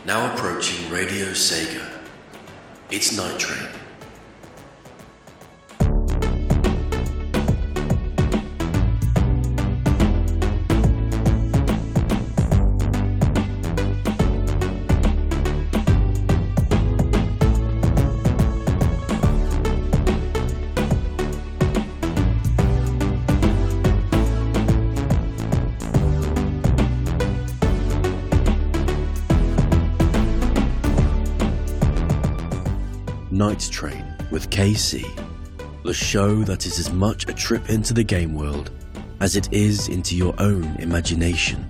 Now approaching Radio Sega. It's Night Train. Night Train with KC, the show that is as much a trip into the game world as it is into your own imagination.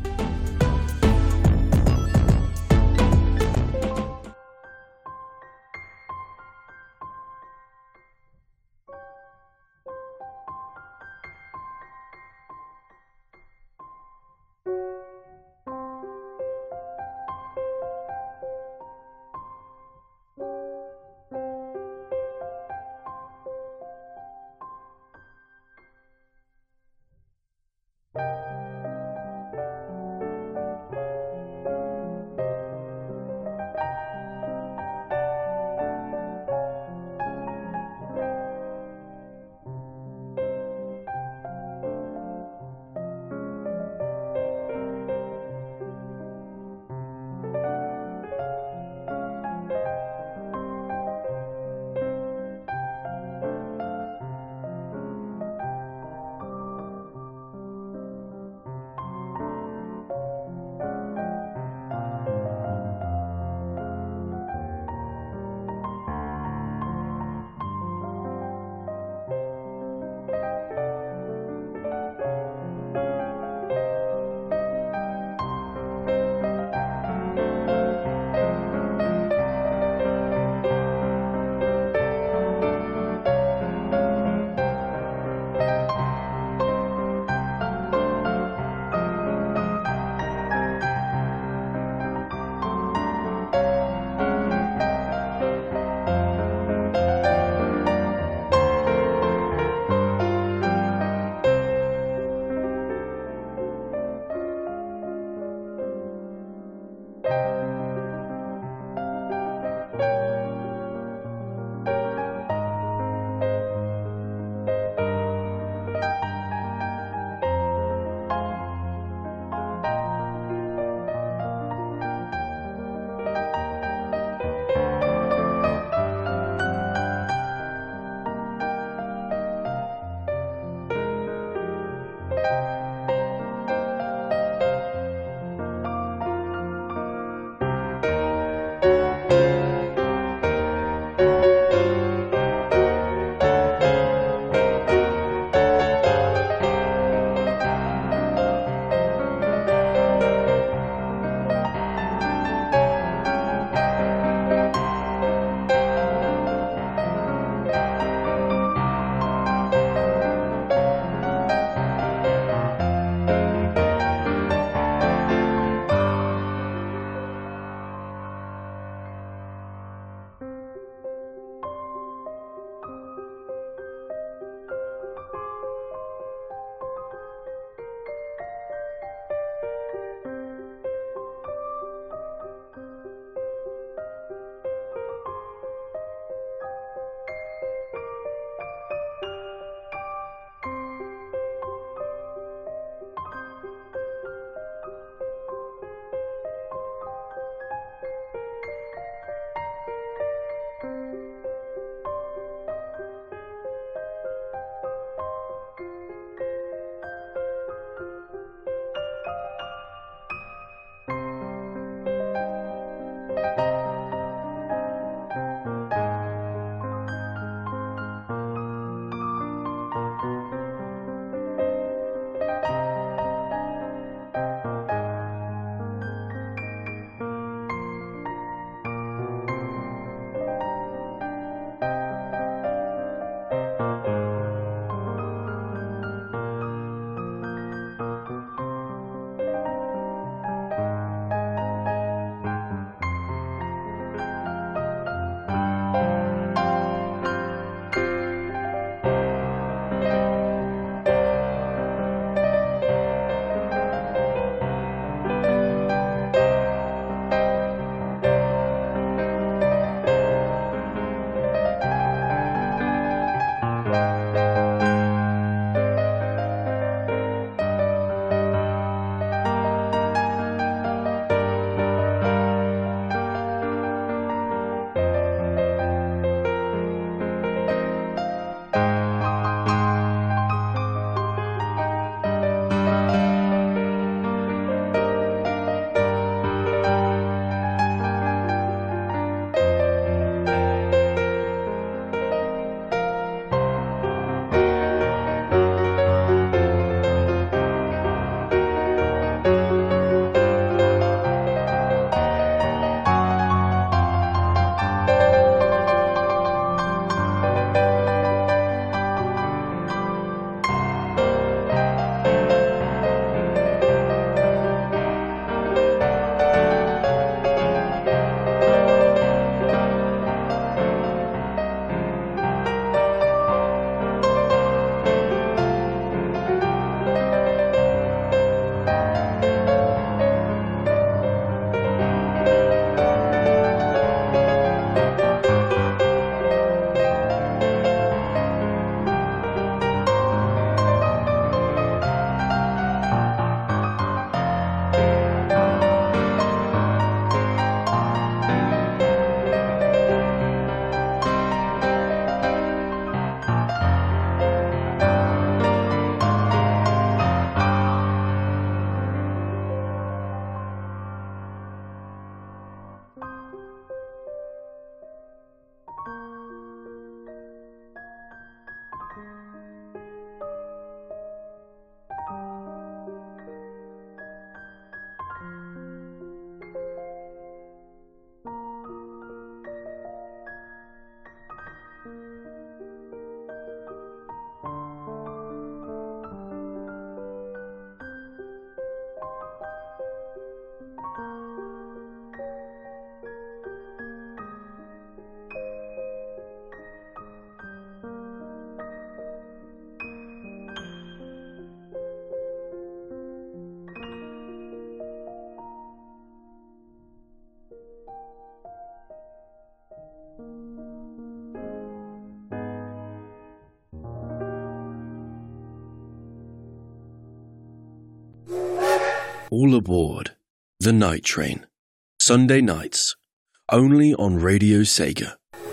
All aboard the Night Train. Sunday nights, only on Radio Sega.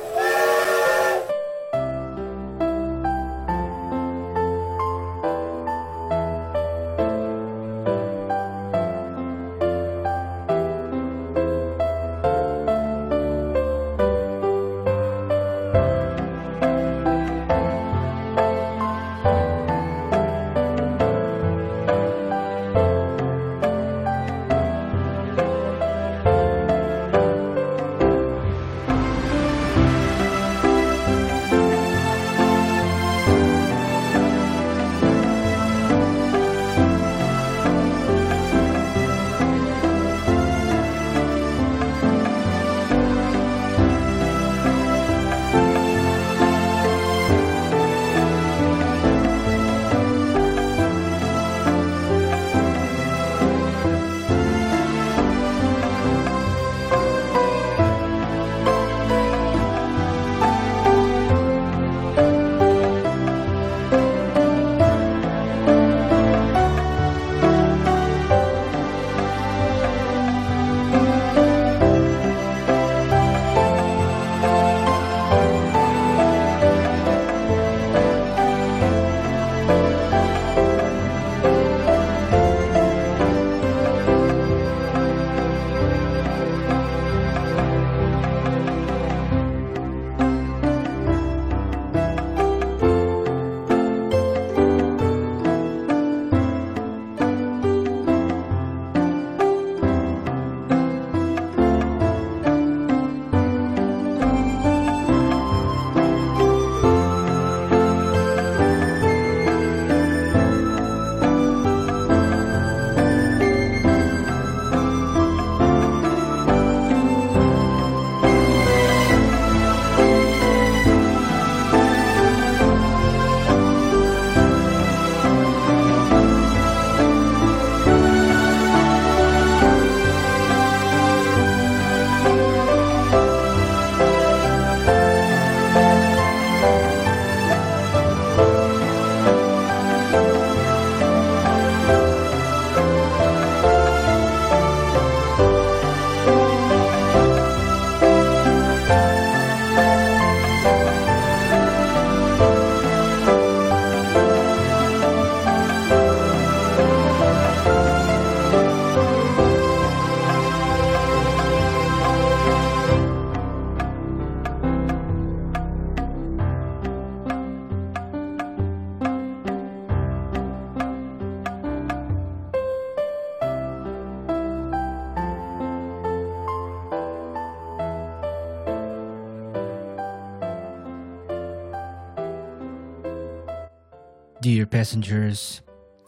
Dear passengers,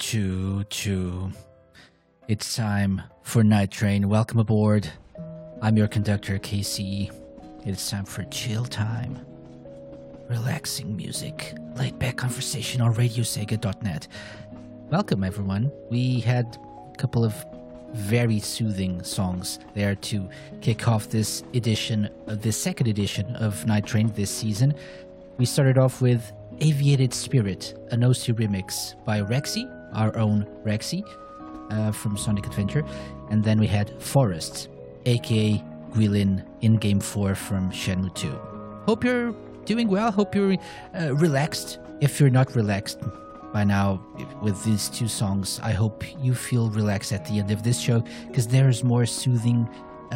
choo-choo. It's time for Night Train. Welcome aboard. I'm your conductor, KC. It's time for chill time. Relaxing music, laid-back conversation on radiosega.net. Welcome, everyone. We had a couple of very soothing songs there to kick off this edition, the second edition of Night Train this season. We started off with Aviated Spirit, a Nosu remix by Rexy, our own Rexy, from Sonic Adventure. And then we had Forest, aka Guilin, in Game 4 from Shenmue 2. Hope you're doing well, hope you're relaxed. If you're not relaxed by now with these two songs, I hope you feel relaxed at the end of this show, because there's more soothing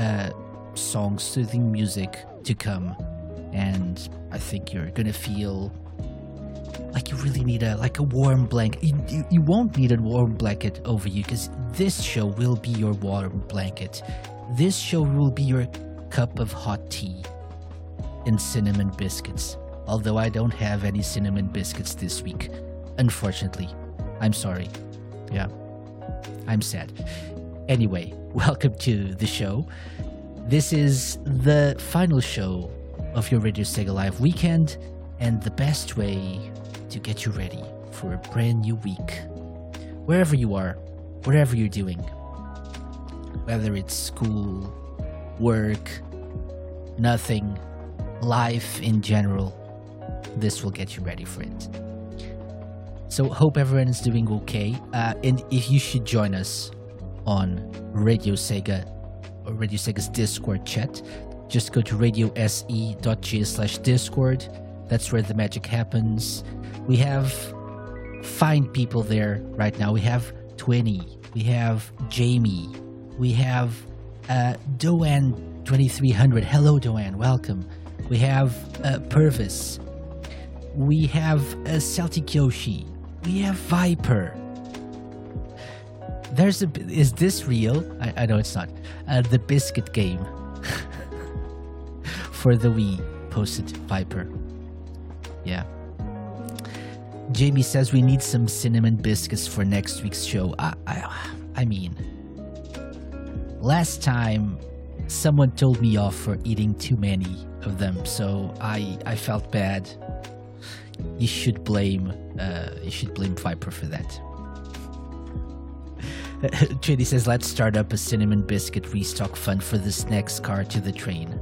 songs, soothing music to come. And I think you're gonna feel like you really need a warm blanket. You won't need a warm blanket over you, because this show will be your warm blanket. This show will be your cup of hot tea and cinnamon biscuits. Although I don't have any cinnamon biscuits this week, unfortunately. I'm sorry. Yeah, I'm sad. Anyway, welcome to the show. This is the final show of your Radio Sega Live weekend, and the best way to get you ready for a brand new week. Wherever you are, whatever you're doing, whether it's school, work, nothing, life in general, this will get you ready for it. So hope everyone is doing okay, and if you should join us on Radio Sega or Radio Sega's Discord chat. Just go to radiose.ga/Discord. That's where the magic happens. We have fine people there right now. We have Twinny. We have Jamie. We have Doan2300. Hello, Doan. Welcome. We have Purvis. We have Celtic Yoshi. We have Viper. Is this real? I know it's not. The Biscuit game for the Wii posted Viper. Yeah. Jamie says we need some cinnamon biscuits for next week's show. I mean, last time someone told me off for eating too many of them, so I felt bad. You should blame Viper for that. Trinity says, let's start up a cinnamon biscuit restock fund for this next car to the train.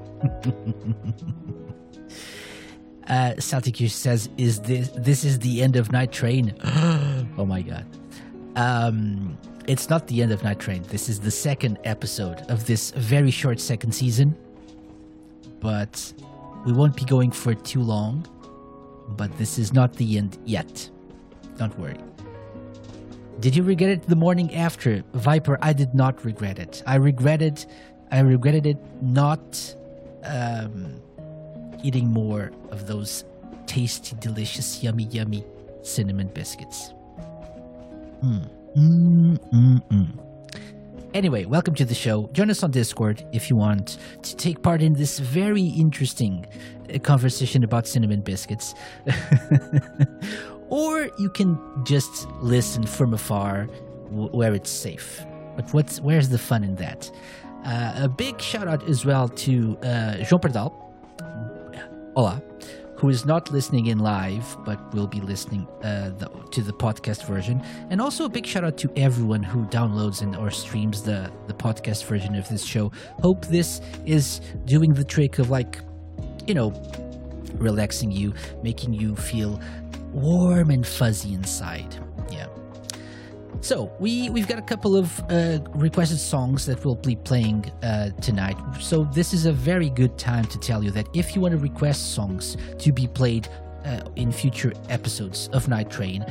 Celtic says, this is the end of Night Train? Oh my god. It's not the end of Night Train. This is the second episode of this very short second season. But we won't be going for too long. But this is not the end yet. Don't worry. Did you regret it the morning after? Viper, I did not regret it. I regretted it not eating more of those tasty, delicious, yummy cinnamon biscuits. Anyway, welcome to the show. Join us on Discord if you want to take part in this very interesting conversation about cinnamon biscuits. Or you can just listen from afar where it's safe. But where's the fun in that? A big shout out as well to João Pardal, hola, who is not listening in live, but will be listening to the podcast version. And also a big shout out to everyone who downloads or streams the podcast version of this show. Hope this is doing the trick of, relaxing you, making you feel warm and fuzzy inside. Yeah. So we've got a couple of requested songs that we'll be playing tonight. So this is a very good time to tell you that if you want to request songs to be played in future episodes of Night Train,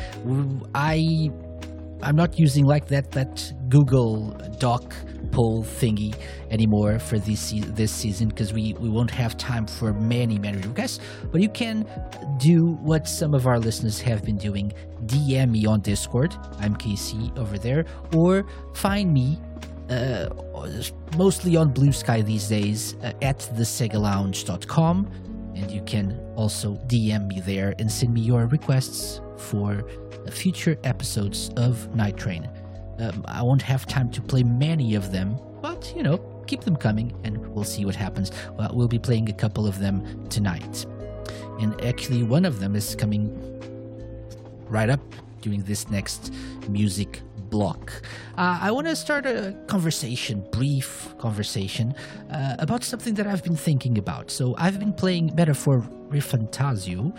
I'm not using that Google Doc poll thingy anymore for this season, because we won't have time for many requests. But you can do what some of our listeners have been doing. DM me on Discord. I'm KC over there. Or find me mostly on Blue Sky these days at thesegalounge.com. And you can also DM me there and send me your requests for future episodes of Night Train. I won't have time to play many of them, but, keep them coming and we'll see what happens. Well, we'll be playing a couple of them tonight. And actually, one of them is coming right up during this next music block. I want to start a brief conversation, about something that I've been thinking about. So I've been playing Metaphor Refantasio.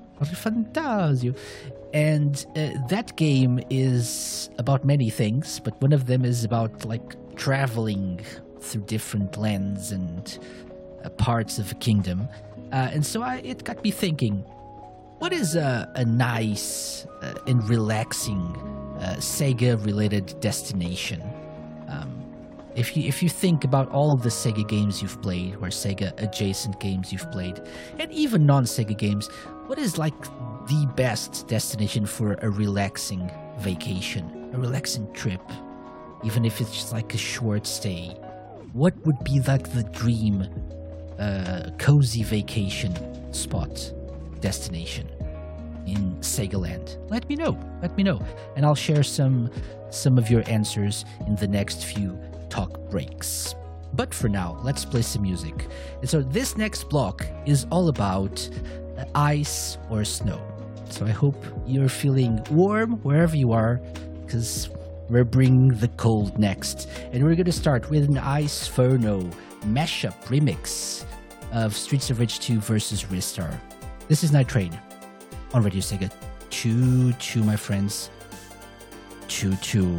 And that game is about many things, but one of them is about traveling through different lands and parts of a kingdom. And so it got me thinking, what is a nice and relaxing Sega-related destination? If you think about all of the Sega games you've played, or Sega-adjacent games you've played, and even non-Sega games, what is the best destination for a relaxing vacation, a relaxing trip, even if it's just a short stay? What would be the dream cozy vacation spot destination in Sega Land? Let me know, and I'll share some of your answers in the next few talk breaks. But for now, let's play some music. And so this next block is all about ice or snow. So I hope you're feeling warm wherever you are, because we're bringing the cold next. And we're going to start with an Iceferno mashup remix of Streets of Rage 2 versus Ristar. This is Night Train on Radio Sega. Choo choo, my friends. choo choo.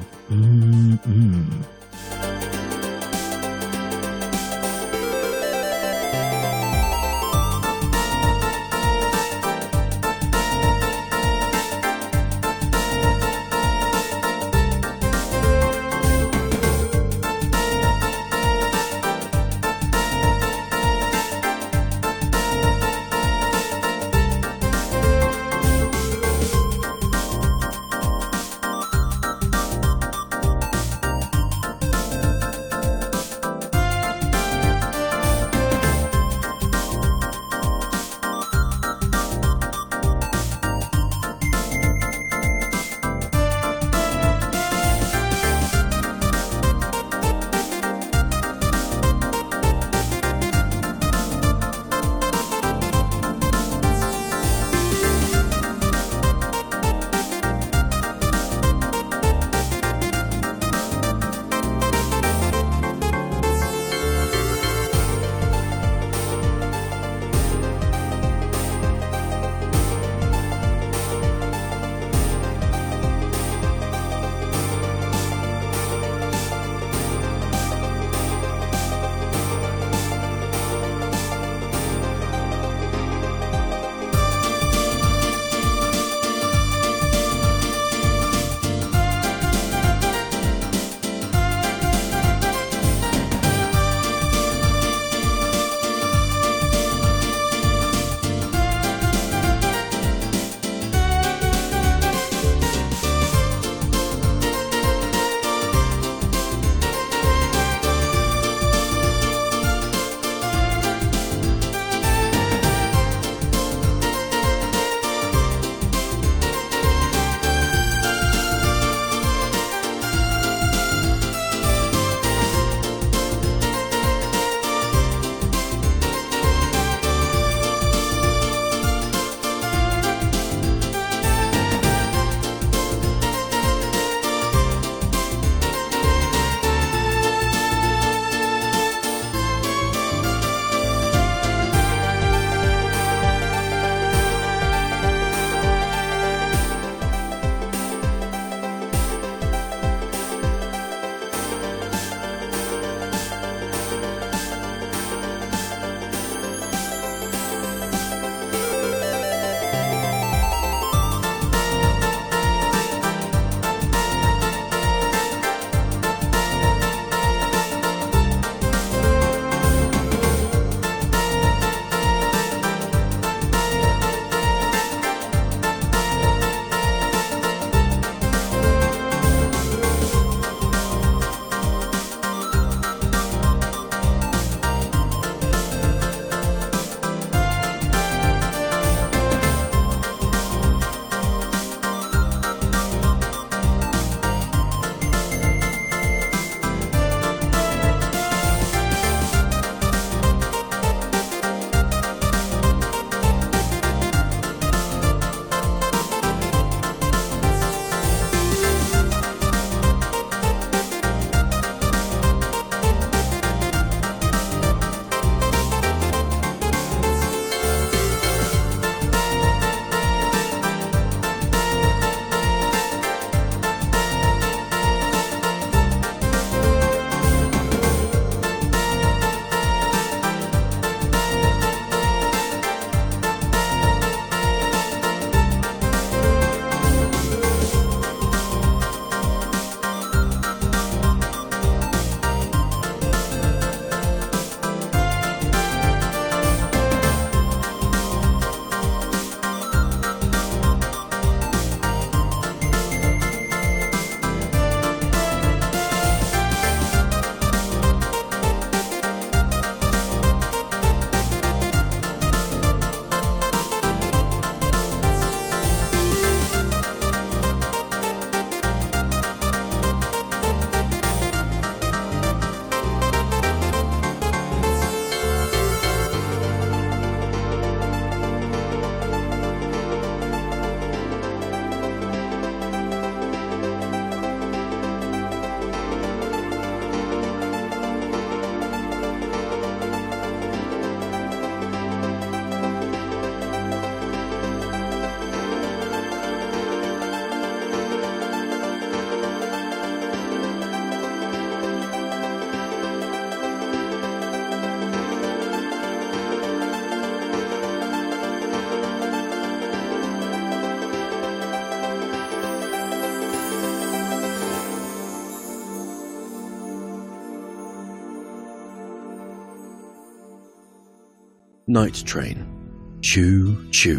Night Train. Choo choo.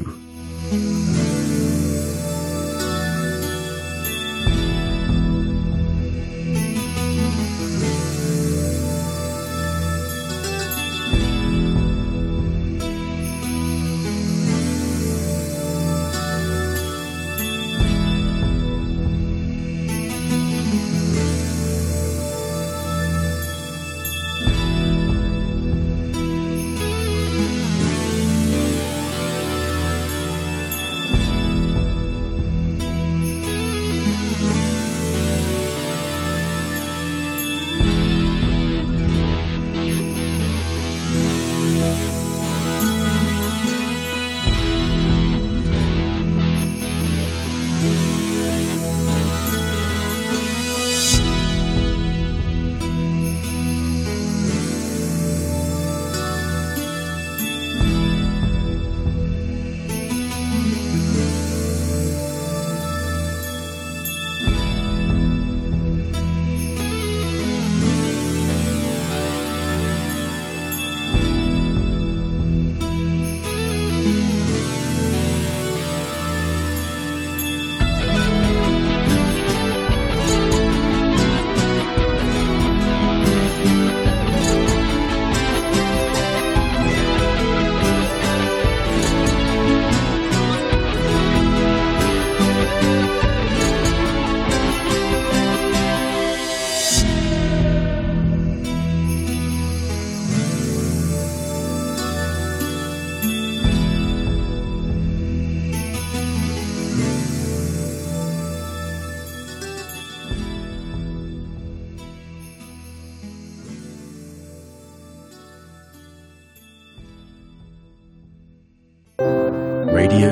Radio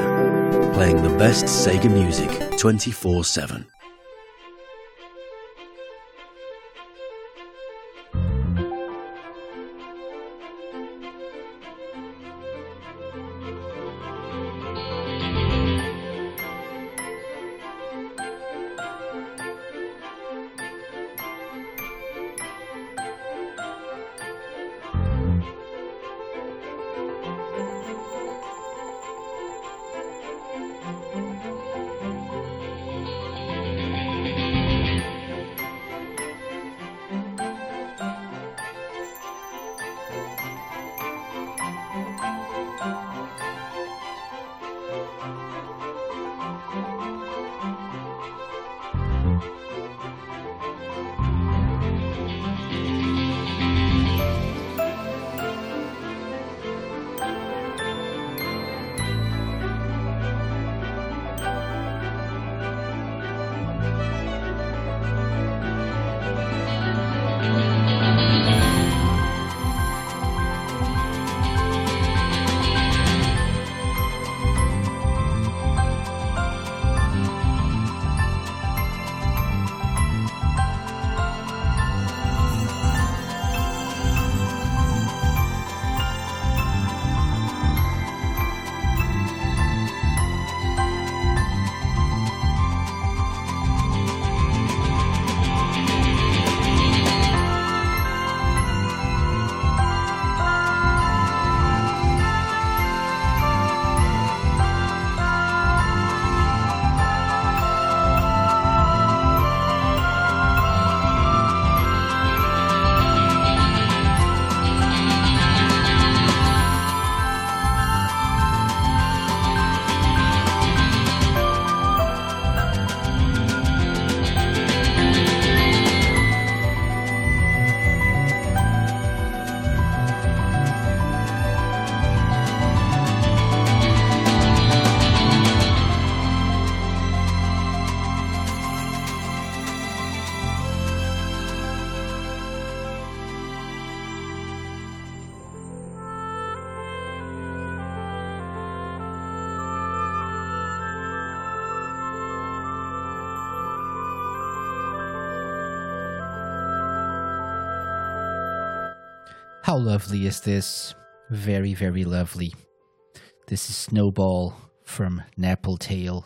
Sega, playing the best Sega music 24/7. How lovely is this? Very, very lovely. This is Snowball from Napple Tale.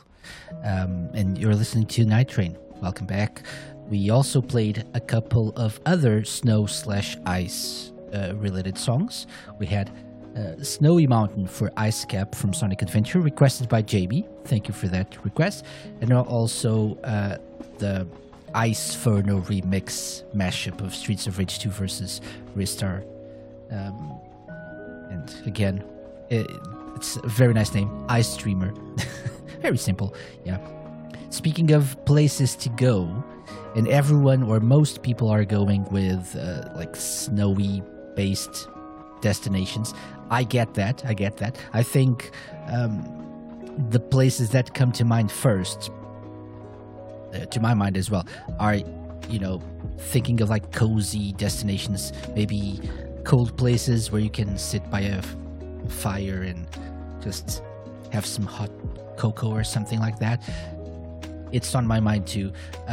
And you're listening to Night Train. Welcome back. We also played a couple of other snow/ice related songs. We had Snowy Mountain for Ice Cap from Sonic Adventure, requested by JB. Thank you for that request. And also the Ice Furno remix mashup of Streets of Rage 2 versus Ristar. And again, it's a very nice name, Ice Streamer. Very simple, yeah. Speaking of places to go, and everyone or most people are going with like snowy based destinations. I get that. I think the places that come to mind first, to my mind as well, are, you know, thinking of like cozy destinations, maybe cold places where you can sit by a fire and just have some hot cocoa or something like that. It's on my mind too.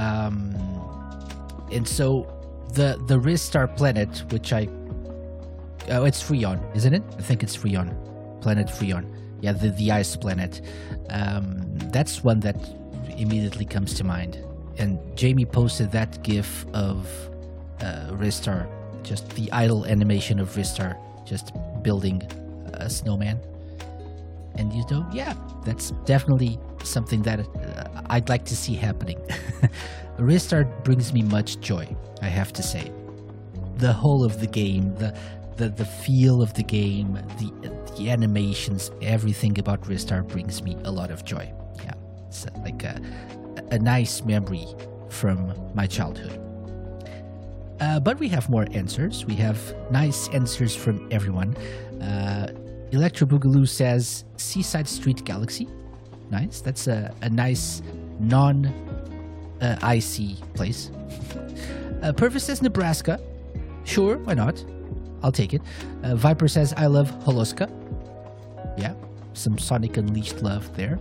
And so the Ristar planet, which it's Freon, isn't it? I think it's Freon. Planet Freon. Yeah, the ice planet. That's one that immediately comes to mind. And Jamie posted that gif of Ristar, just the idle animation of Ristar just building a snowman. And you know, yeah, that's definitely something that I'd like to see happening. Ristar brings me much joy, I have to say. The whole of the game, the feel of the game, the animations, everything about Ristar brings me a lot of joy. Yeah, it's like a nice memory from my childhood. But we have more answers. We have nice answers from everyone. Electro Boogaloo says Seaside Street Galaxy. Nice. That's a nice non-icy place. Purvis says Nebraska. Sure, why not? I'll take it. Viper says I love Holoska. Yeah, some Sonic Unleashed love there.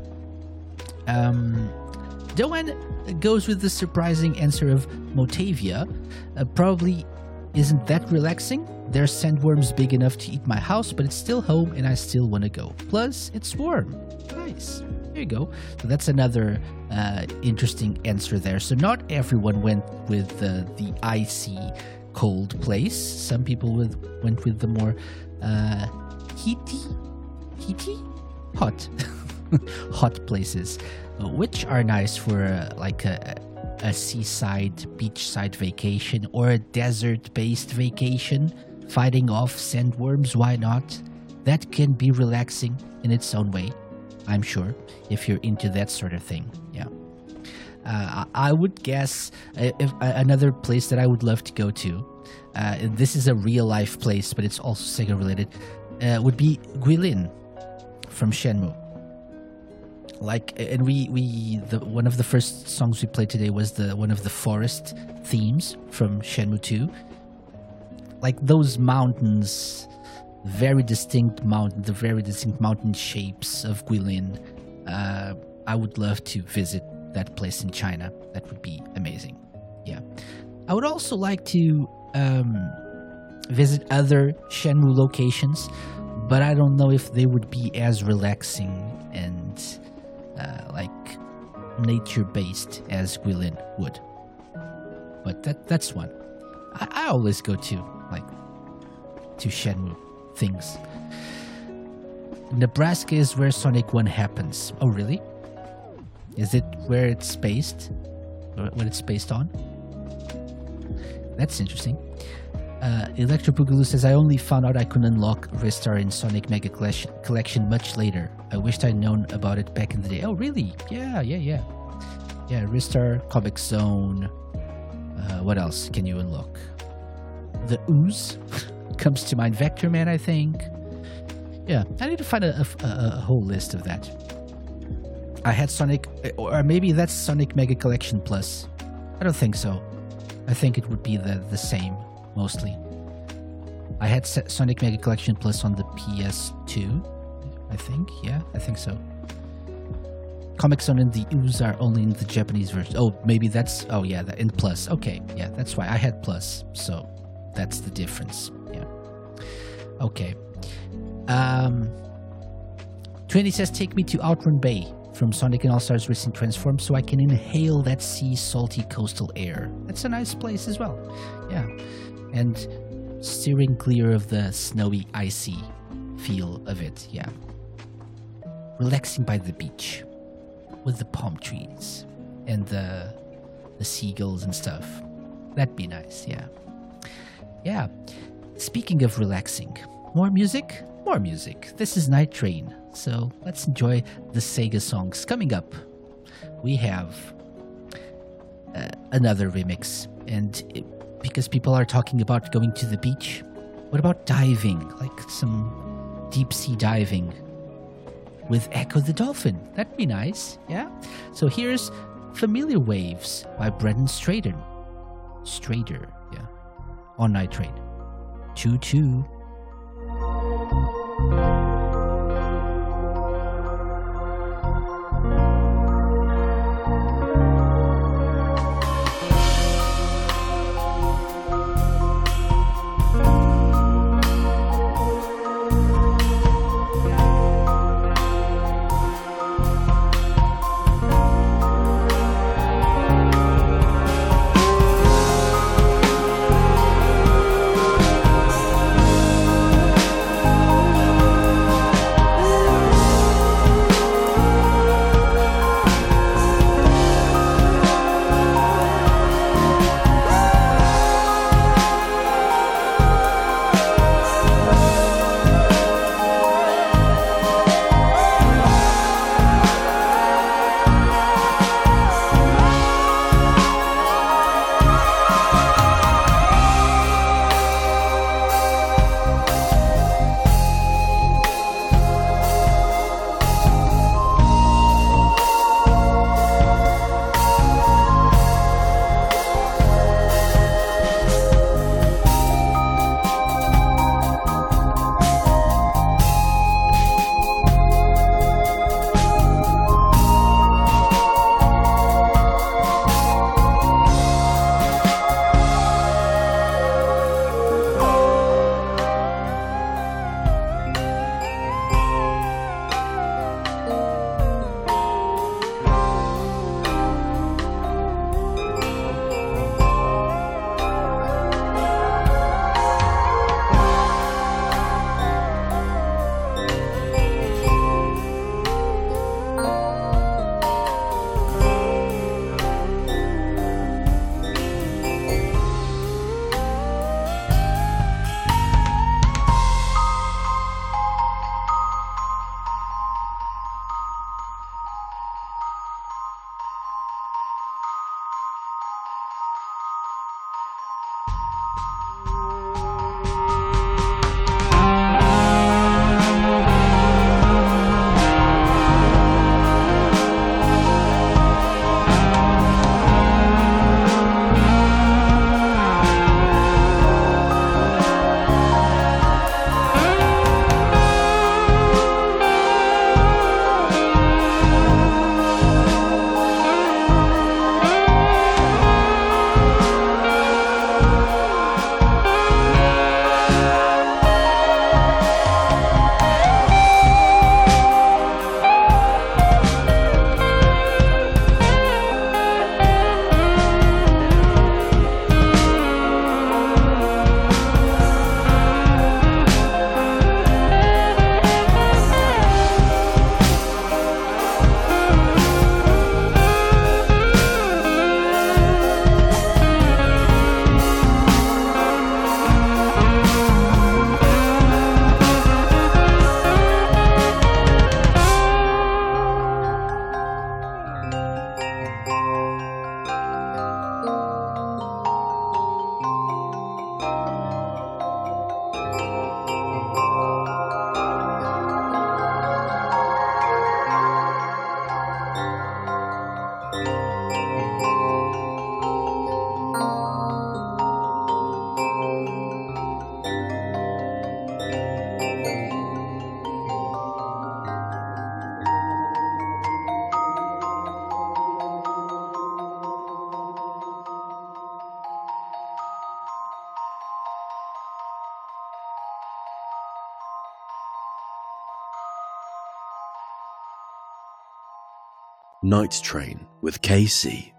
Doan goes with the surprising answer of Motavia. Probably isn't that relaxing. There's sandworms big enough to eat my house, but it's still home and I still want to go. Plus, it's warm. Nice. There you go. So that's another interesting answer there. So not everyone went with the icy, cold place. Some people went with the more heaty, hot, hot places, which are nice for like a seaside, beachside vacation or a desert-based vacation. Fighting off sandworms, why not? That can be relaxing in its own way, I'm sure, if you're into that sort of thing. Yeah. I would guess if another place that I would love to go to, this is a real-life place, but it's also Sega-related, would be Guilin from Shenmue. Like, and one of the first songs we played today was one of the forest themes from Shenmue 2. Like those mountains, the very distinct mountain shapes of Guilin. I would love to visit that place in China. That would be amazing. Yeah. I would also like to visit other Shenmue locations, but I don't know if they would be as relaxing and like nature-based as Guilin would. But that's one. I always go to Shenmue things. Nebraska is where Sonic 1 happens. Oh, really? Is it where it's based? Or what it's based on? That's interesting. Electro Boogaloo says, I only found out I could unlock Ristar in Sonic Mega Collection much later. I wished I'd known about it back in the day. Oh, really? Yeah. Yeah, Ristar, Comic Zone. What else can you unlock? The Ooze comes to mind. Vector Man, I think. Yeah, I need to find a whole list of that. I had Sonic, or maybe that's Sonic Mega Collection Plus. I don't think so. I think it would be the same, mostly. I had Sonic Mega Collection Plus on the PS2, I think. Yeah, I think so. Comic Zone and the Ooze are only in the Japanese version. Oh, maybe that's... Oh, yeah, in Plus. Okay, yeah, that's why. I had Plus, so that's the difference. Yeah. Okay. 20 says, take me to Outrun Bay from Sonic and All-Stars Racing Transform so I can inhale that sea salty coastal air. That's a nice place as well. Yeah. And steering clear of the snowy, icy feel of it, yeah. Relaxing by the beach with the palm trees and the seagulls and stuff. That'd be nice, yeah. Yeah. Speaking of relaxing, more music? More music. This is Night Train, so let's enjoy the Sega songs. Coming up, we have another remix, and because people are talking about going to the beach, what about diving, like some deep sea diving with Echo the Dolphin? That'd be nice, yeah? So here's Familiar Waves by Brendan Strader, yeah, on Night Train. 2-2. Night Train with KC.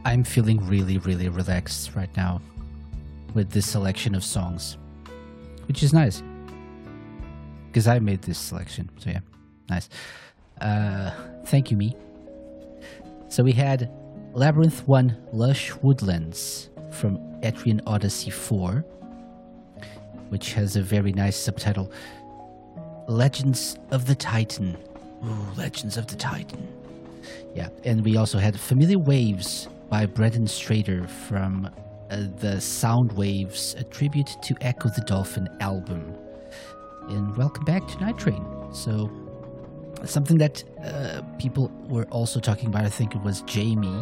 I'm feeling really, really relaxed right now with this selection of songs, which is nice because I made this selection. So yeah, nice. Thank you, me. So we had Labyrinth 1 Lush Woodlands from Etrian Odyssey 4, which has a very nice subtitle, Legends of the Titan. Ooh, Legends of the Titan. Yeah, and we also had Familiar Waves by Brendan Strader from the Sound Waves, a tribute to Echo the Dolphin album. And welcome back to Night Train. So, something that people were also talking about, I think it was Jamie.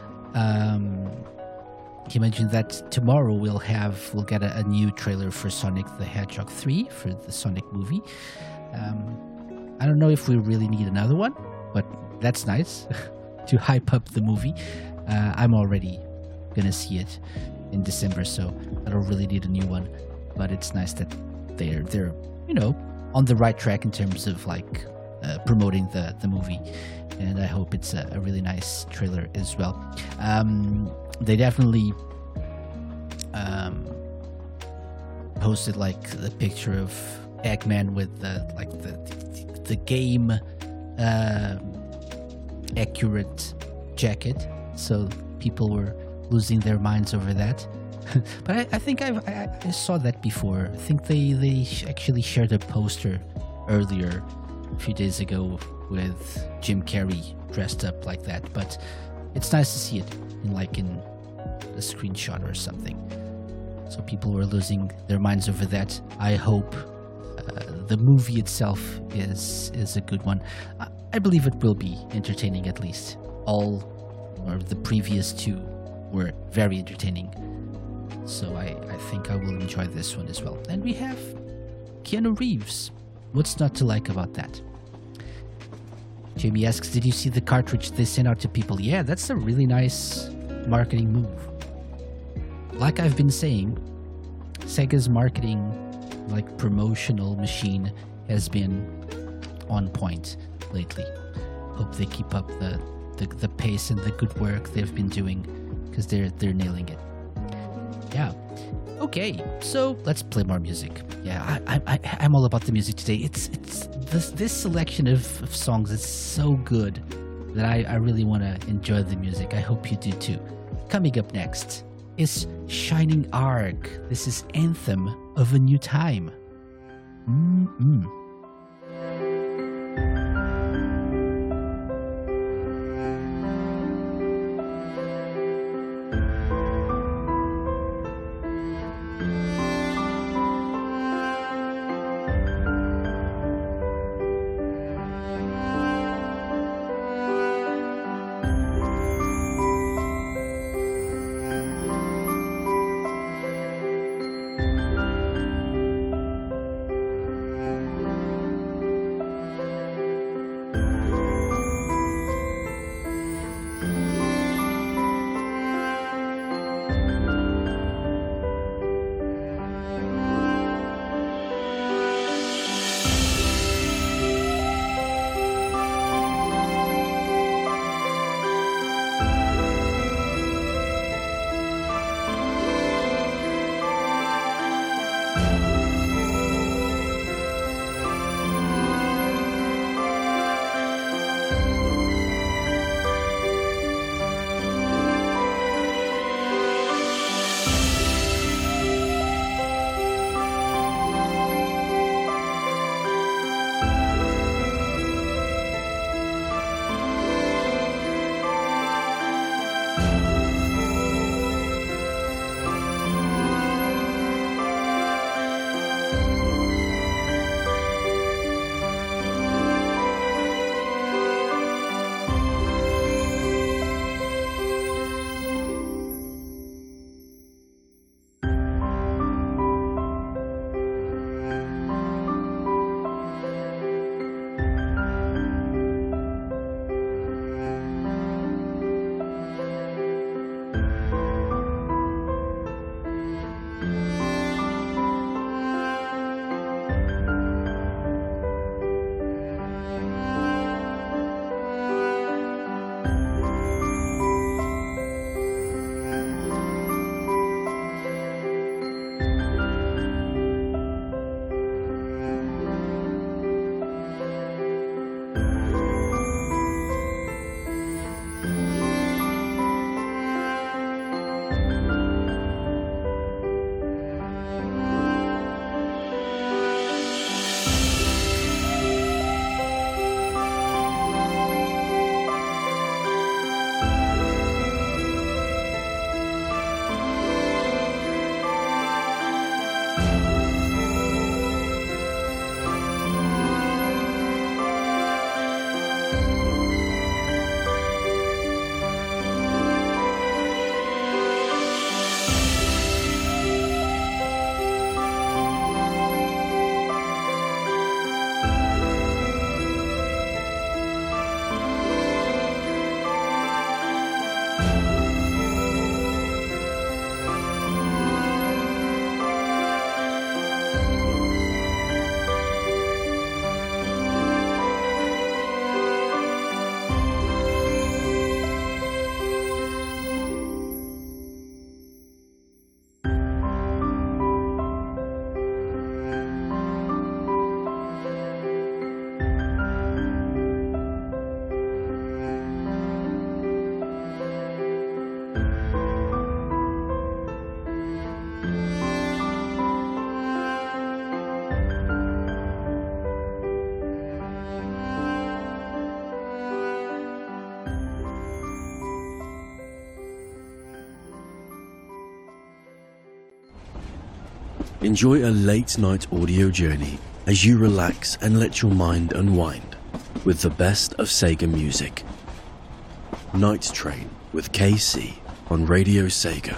He mentioned that tomorrow we'll get a new trailer for Sonic the Hedgehog 3 for the Sonic movie. I don't know if we really need another one, but that's nice to hype up the movie. I'm already gonna see it in December, so I don't really need a new one. But it's nice that they're on the right track in terms of like promoting the movie, and I hope it's a really nice trailer as well. They definitely posted like the picture of Eggman with the game accurate jacket, so people were losing their minds over that. But I think I saw that before. I think they actually shared a poster earlier a few days ago with Jim Carrey dressed up like that, but it's nice to see it in a screenshot or something. So people were losing their minds over that. I hope the movie itself is a good one. I believe it will be entertaining, at least. The previous two were very entertaining. So I think I will enjoy this one as well. And we have Keanu Reeves. What's not to like about that? Jamie asks, did you see the cartridge they sent out to people? Yeah, that's a really nice marketing move. Like I've been saying, Sega's marketing, promotional machine has been on point lately. Hope they keep up the pace and the good work they've been doing, because they're nailing it. Yeah. Okay, so let's play more music. Yeah, I'm all about the music today. It's this selection of songs is so good that I really want to enjoy the music. I hope you do too. Coming up next is Shining Arc. This is Anthem of a New Time. Enjoy a late night audio journey as you relax and let your mind unwind with the best of Sega music. Night Train with KC on Radio Sega.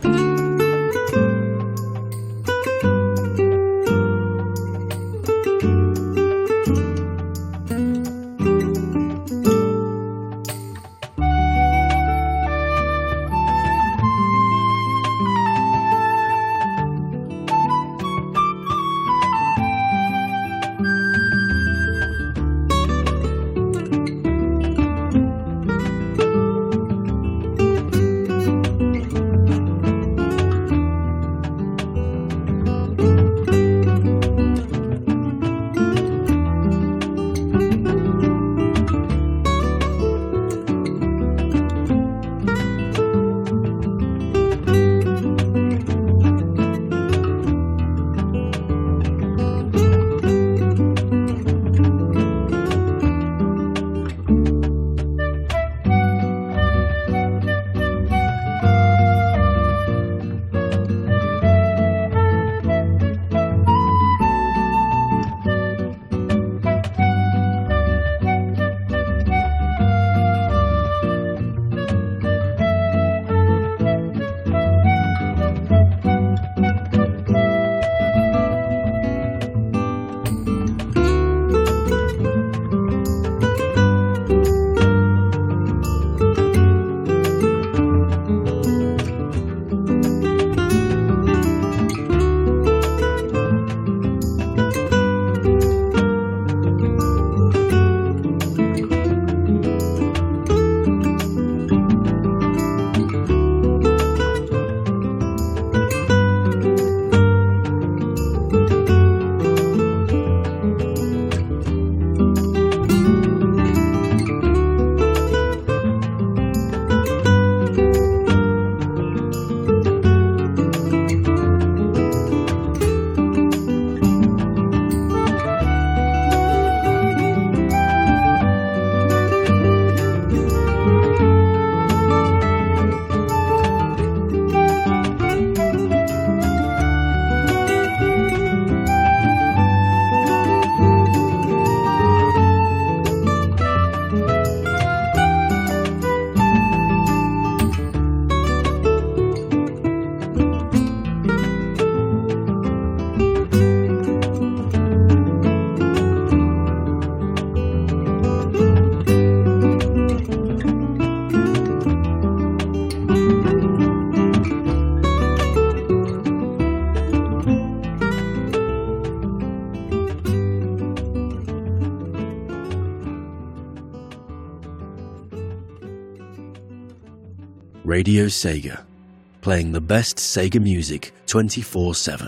Radio Sega, playing the best Sega music 24/7.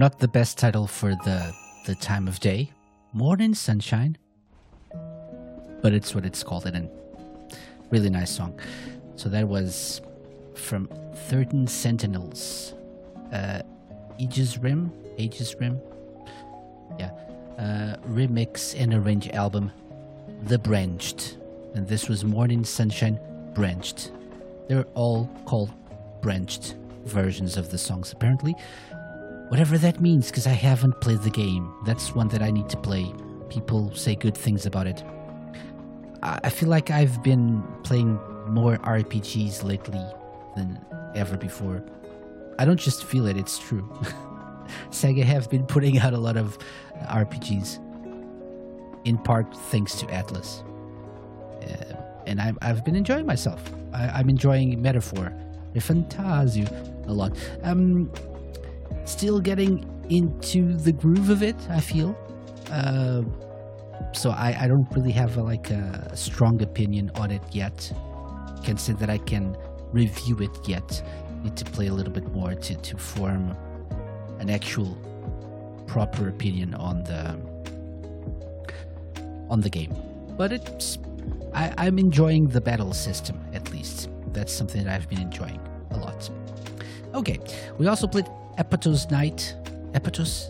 not the best title for the time of day. Morning Sunshine. But it's what it's called, and really nice song. So that was from 13 Sentinels. Aegis Rim. Yeah. Remix and arrange album, The Branched. And this was Morning Sunshine Branched. They're all called branched versions of the songs, apparently. Whatever that means, because I haven't played the game. That's one that I need to play. People say good things about it. I feel like I've been playing more RPGs lately than ever before. I don't just feel it, it's true. Sega have been putting out a lot of RPGs, in part thanks to Atlas. And I've been enjoying myself. I'm enjoying Metaphor, Fantasio a lot. Still getting into the groove of it, I feel. So I don't really have a strong opinion on it yet. Can't say that I can review it yet. Need to play a little bit more to form an actual proper opinion on the game. But I'm enjoying the battle system, at least. That's something that I've been enjoying a lot. Okay, we also played Apato's Night. Apotos?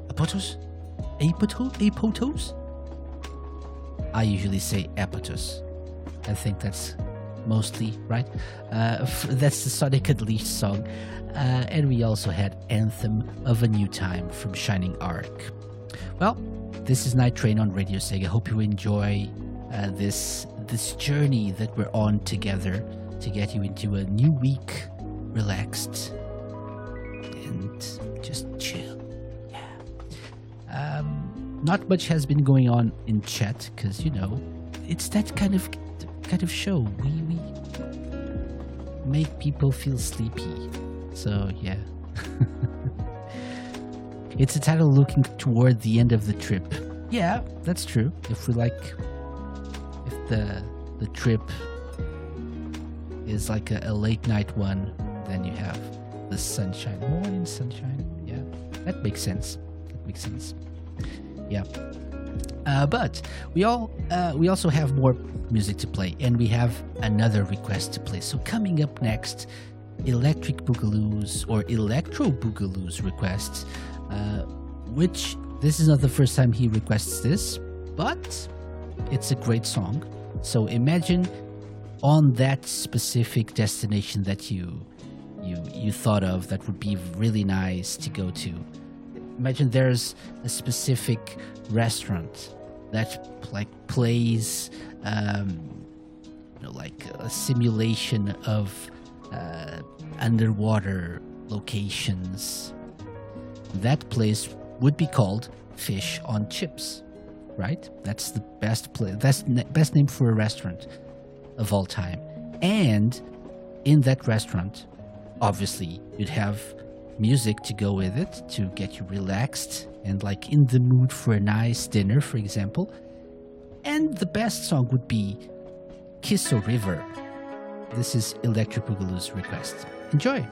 I usually say Apotos. I think that's mostly right. That's the Sonic Unleashed song. And we also had Anthem of a New Time from Shining Arc. Well, this is Night Train on Radio Sega. Hope you enjoy this journey that we're on together to get you into a new week relaxed and just chill. Yeah. Not much has been going on in chat because it's that kind of show. We make people feel sleepy. So yeah. It's a title looking toward the end of the trip. Yeah, that's true. If the trip is like a late night one, then you have the sunshine, morning sunshine. Yeah, that makes sense. Yeah. But we also have more music to play, and we have another request to play. So coming up next, Electric Boogaloo's or Electro Boogaloo's requests, which this is not the first time he requests this, but it's a great song. So imagine on that specific destination that you thought of that would be really nice to go to. Imagine there's a specific restaurant that plays like a simulation of underwater locations. That place would be called Fish on Chips, right? That's the best name for a restaurant of all time. And in that restaurant, obviously, you'd have music to go with it to get you relaxed and in the mood for a nice dinner, for example. And the best song would be Kiso River. This is Electric Boogaloo's request. Enjoy!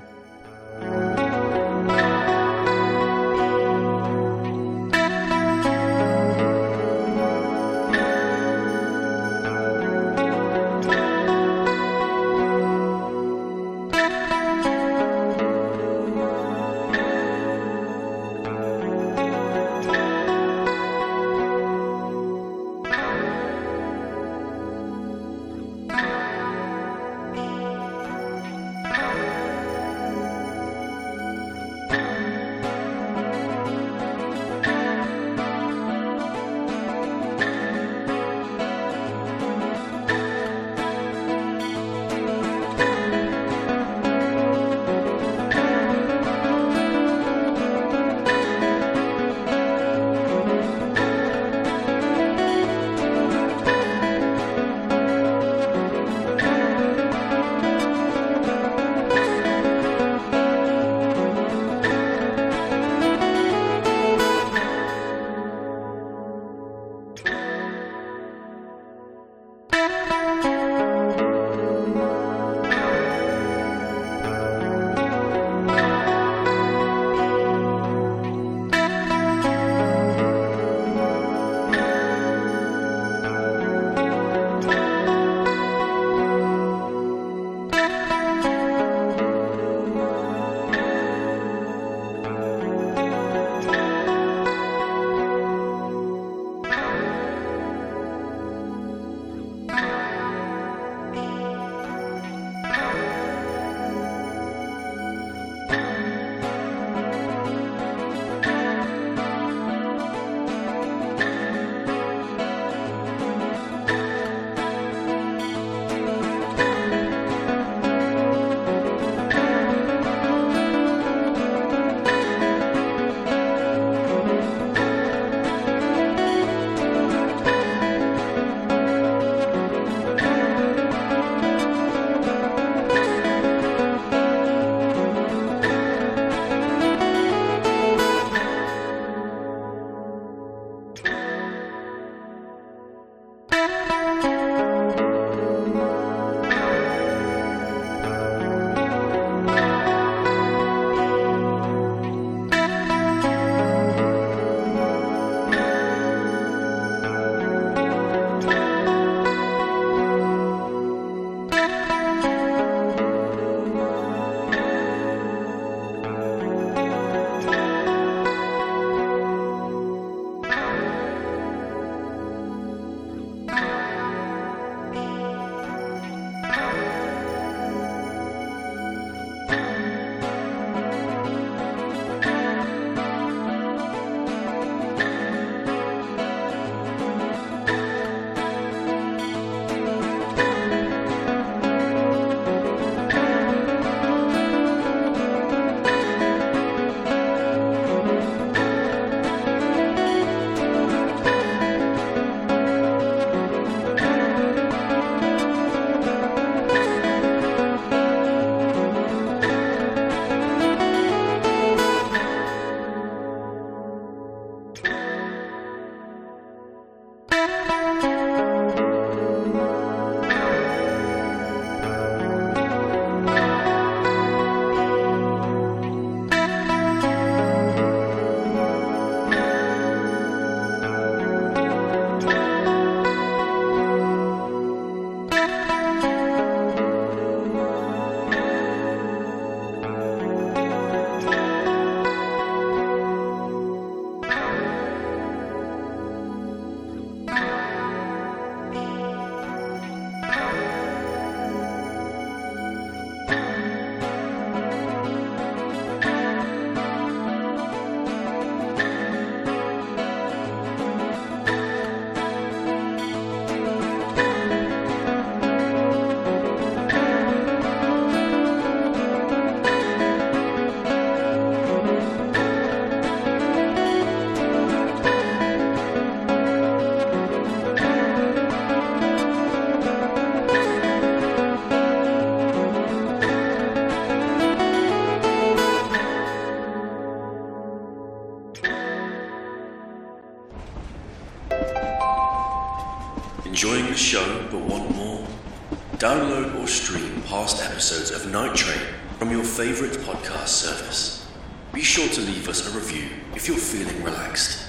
Enjoying the show but want more? Download or stream past episodes of Night Train from your favorite podcast service. Be sure to leave us a review if you're feeling relaxed.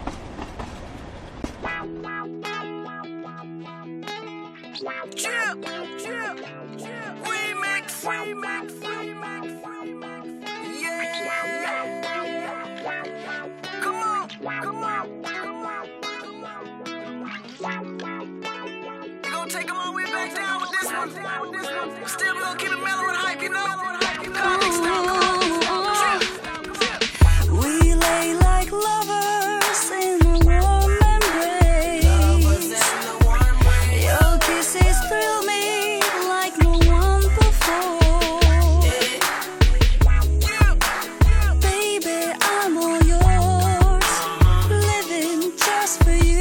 Take them all the way back down with this one. Still, we gonna keep it mellow and hype, you know? Context down. We lay like lovers in a warm embrace. Your kisses thrill me like no one before. Baby, I'm all yours, living just for you.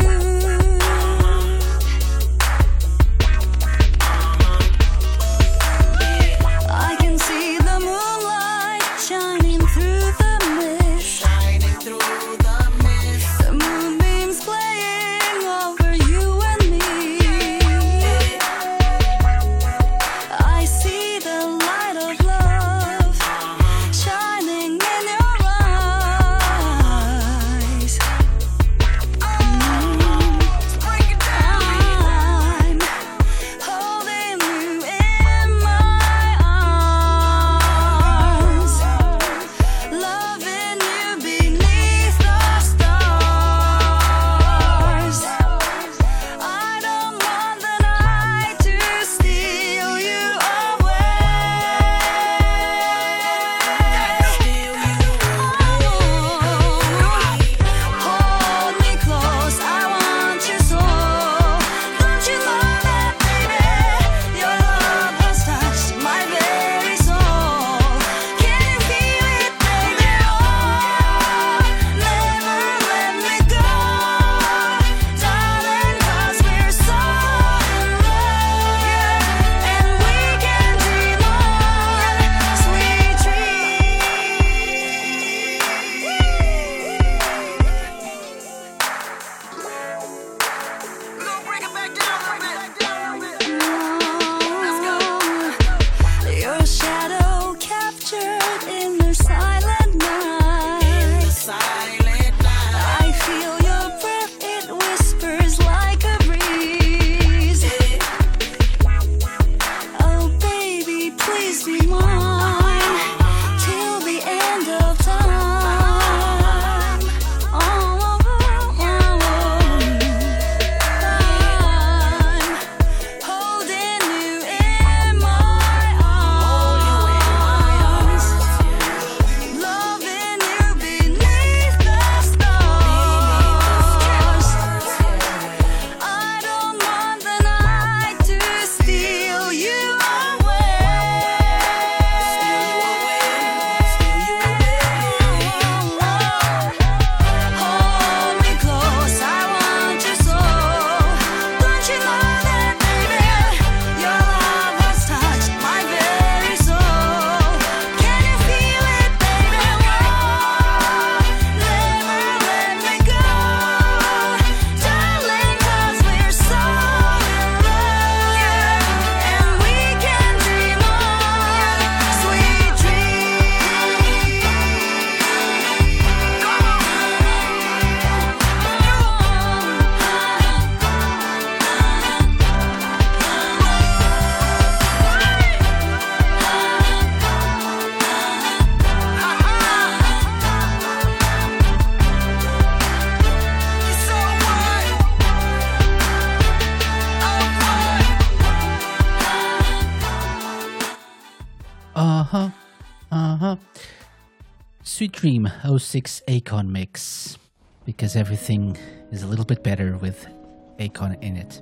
Sweet Dream 06 Akon mix, because everything is a little bit better with Akon in it.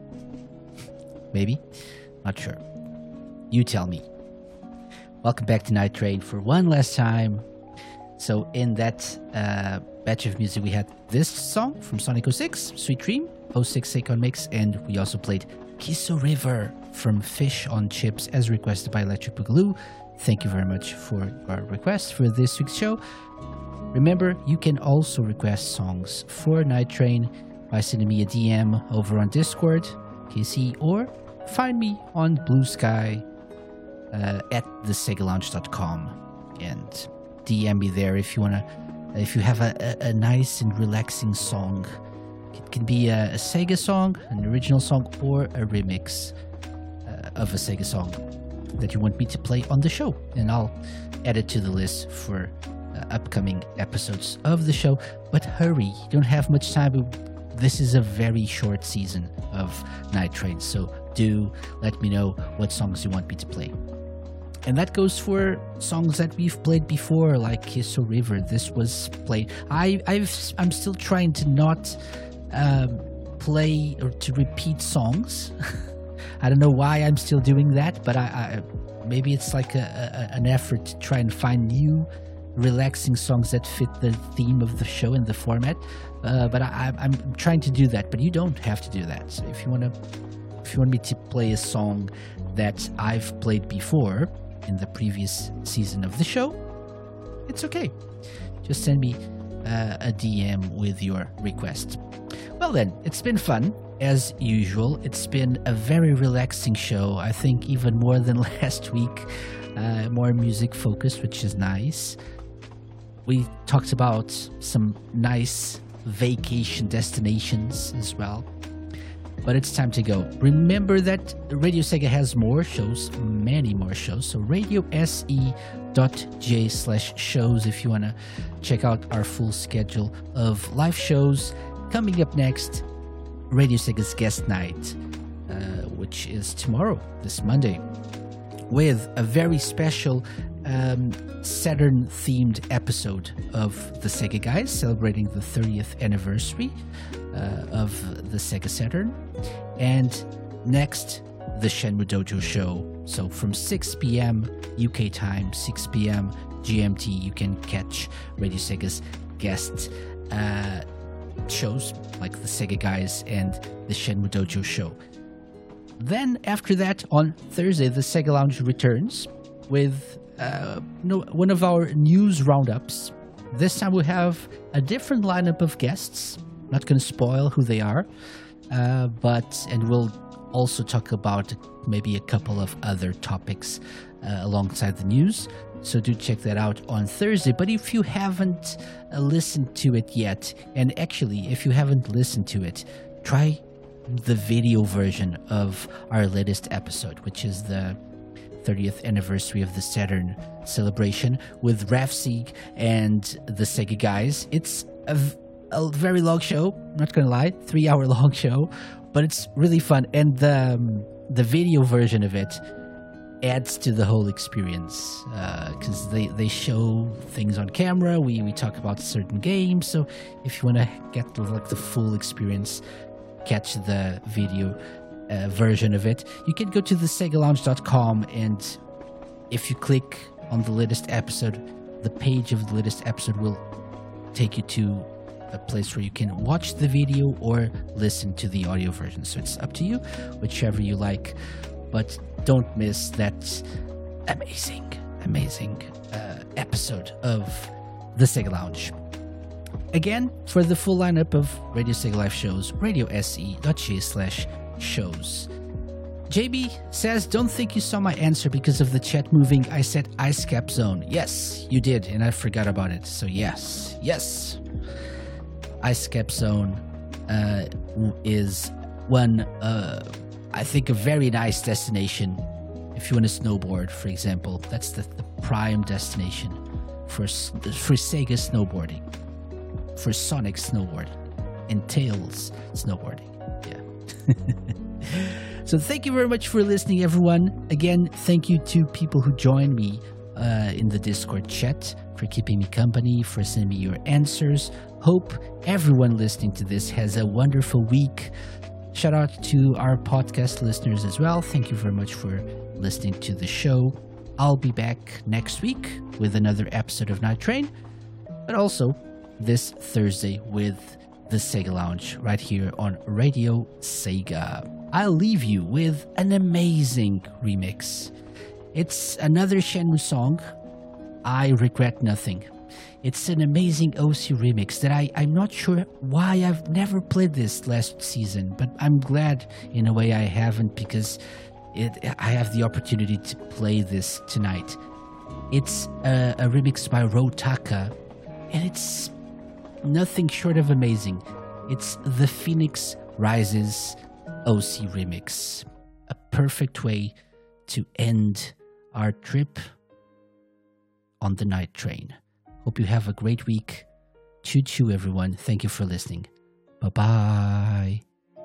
Maybe? Not sure. You tell me. Welcome back to Night Train for one last time. So in that batch of music we had this song from Sonic 06, Sweet Dream, 06 Akon mix, and we also played Kiso River from Fish on Chips as requested by Electric Boogaloo. Thank you very much for our request for this week's show. Remember, you can also request songs for Night Train by sending me a DM over on Discord. KC, or find me on Blue Sky at thesegalounge.com and DM me there if you have a nice and relaxing song. It can be a Sega song, an original song, or a remix of a Sega song that you want me to play on the show, and I'll add it to the list for upcoming episodes of the show. But hurry, you don't have much time. This is a very short season of Night Train, so do let me know what songs you want me to play. And that goes for songs that we've played before, like Kiss or River. This was played. I'm still trying to not play or to repeat songs. I don't know why I'm still doing that, but I maybe it's like an effort to try and find new relaxing songs that fit the theme of the show and the format. But I'm trying to do that. But you don't have to do that. So if you want me to play a song that I've played before in the previous season of the show, it's okay. Just send me a DM with your request. Well then, it's been fun as usual. It's been a very relaxing show. I think even more than last week. More music focused, which is nice. We talked about some nice vacation destinations as well. But it's time to go. Remember that Radio Sega has more shows, many more shows. So radiose.j/shows if you want to check out our full schedule of live shows. Coming up next, Radio Sega's Guest Night, which is tomorrow, this Monday, with a very special Saturn-themed episode of the Sega Guys, celebrating the 30th anniversary of the Sega Saturn. And next, the Shenmue Dojo show. So from 6 p.m. UK time, 6 p.m. GMT, you can catch Radio Sega's guest shows like the Sega Guys and the Shenmue Dojo show. Then after that, on Thursday, the Sega Lounge returns with one of our news roundups. This time we have a different lineup of guests. Not going to spoil who they are, and we'll also talk about maybe a couple of other topics alongside the news. So do check that out on Thursday. But if you haven't listened to it yet, and actually if you haven't listened to it, try the video version of our latest episode, which is the 30th anniversary of the Saturn celebration with Rafsig and the Sega Guys. It's a very long show, not gonna lie, 3-hour long show, but it's really fun, and the video version of it adds to the whole experience because they show things on camera. We talk about certain games, so if you want to get the full experience, catch the video version of it, you can go to thesegalounge.com, and if you click on the latest episode, the page of the latest episode will take you to a place where you can watch the video or listen to the audio version. So it's up to you, whichever you like, but don't miss that amazing episode of the Sega Lounge. Again, for the full lineup of Radio Sega Live shows, radiose.j/shows. JB says, don't think you saw my answer because of the chat moving. I said Ice Cap Zone. Yes, you did, and I forgot about it. So yes. Ice Cap Zone is one, I think, a very nice destination if you want to snowboard, for example. That's the prime destination for Sega snowboarding, for Sonic snowboarding, and Tails snowboarding. Yeah. So thank you very much for listening, everyone. Again, thank you to people who joined me in the Discord chat, for keeping me company, for sending me your answers. Hope everyone listening to this has a wonderful week. Shout out to our podcast listeners as well. Thank you very much for listening to the show. I'll be back next week with another episode of Night Train, but also this Thursday with the Sega Lounge right here on Radio Sega. I'll leave you with an amazing remix. It's another Shenmue song, I Regret Nothing. It's an amazing OC remix that I'm not sure why I've never played this last season, but I'm glad in a way I haven't, because I have the opportunity to play this tonight. It's a remix by Rotaka, and it's nothing short of amazing. It's the Phoenix Rises OC remix. A perfect way to end our trip on the night train. Hope you have a great week. Choo-choo, everyone. Thank you for listening. Bye-bye.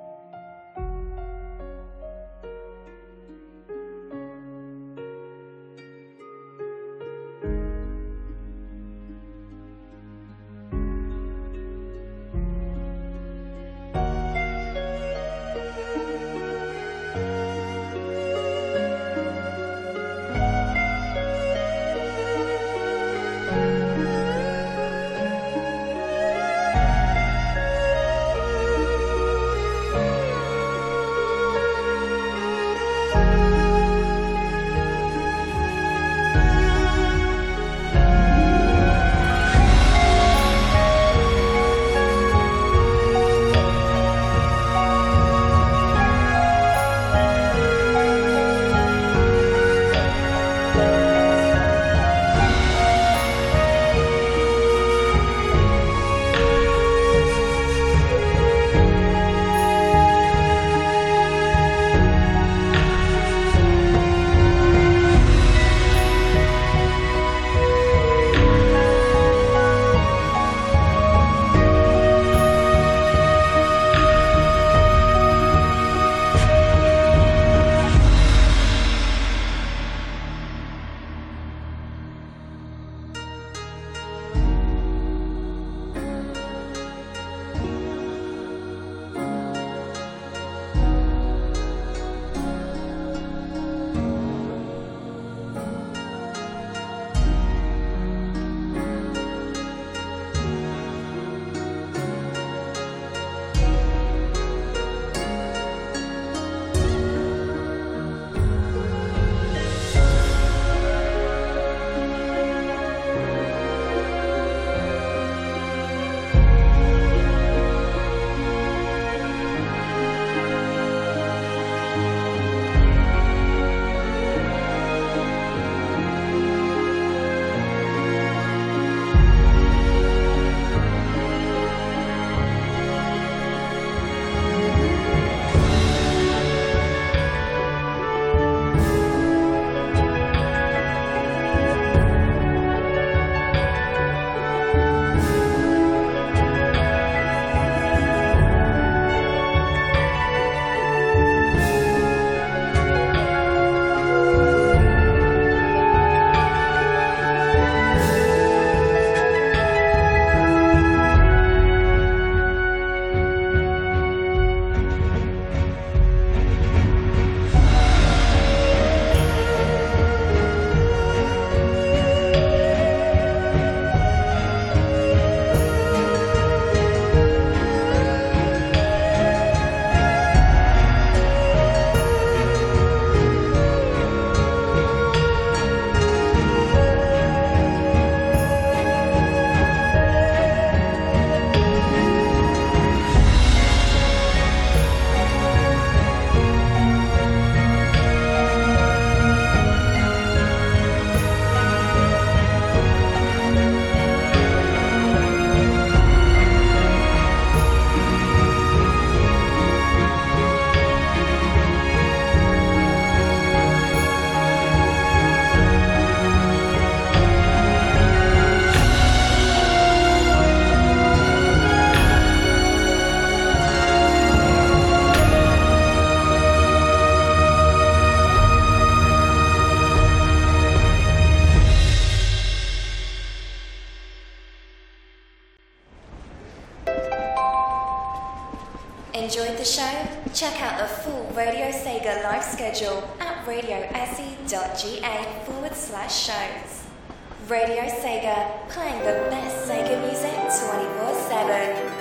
Enjoyed the show? Check out the full Radio Sega live schedule at radioSE.ga/shows. Radio Sega, playing the best Sega music 24/7.